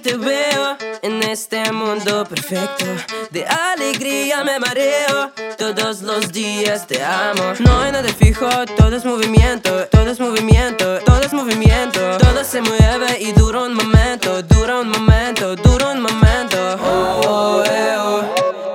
te veo en este mundo perfecto. De alegría me mareo, todos los días te amo. No hay nada fijo, todo es movimiento, todo es movimiento, todo es movimiento. Todo se mueve y dura un momento, dura un momento, dura un momento. Oh, oh, oh.